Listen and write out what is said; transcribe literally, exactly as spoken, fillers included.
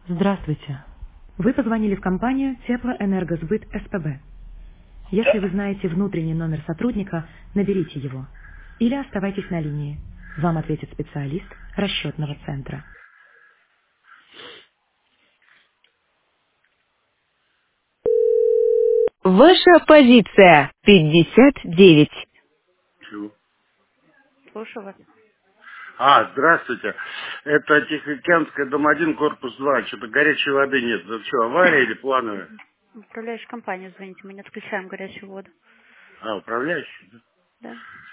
Здравствуйте. Вы позвонили в компанию Теплоэнергосбыт СПБ. Если вы знаете внутренний номер сотрудника, наберите его. Или оставайтесь на линии. Вам ответит специалист расчетного центра. Ваша позиция пятьдесят девять. Чего? Слушаю вас. А, здравствуйте. Это Тихоокеанская, дом один, корпус два. Что-то горячей воды нет. Это что, авария или плановая? Управляющая компания, звоните, мы не отключаем горячую воду. А, управляющий, да? Да.